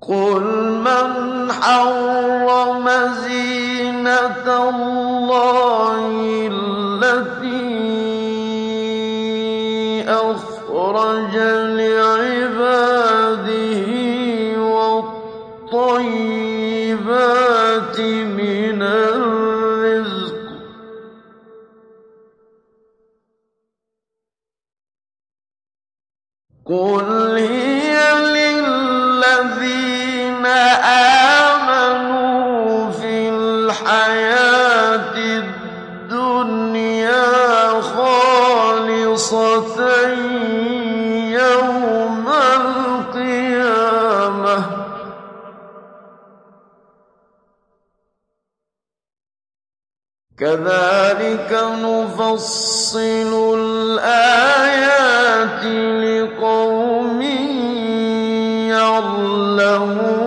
قُلْ مَنْ حَرَّمَ زِينَةَ اللَّهِ الَّتِي أَخْرَجَ لِعِبَادِهِ وَالطَّيِّبَاتِ مِنَ الرِّزْقِ ۚ قُلْ هِيَ لِلَّذِينَ آمَنُوا فِي الْحَيَاةِ الدُّنْيَا خَالِصَةً يَوْمَ الْقِيَامَةِ ۗ كَذَٰلِكَ نُفَصِّلُ الْآيَاتِ لِقَوْمٍ يَعْلَمُونَ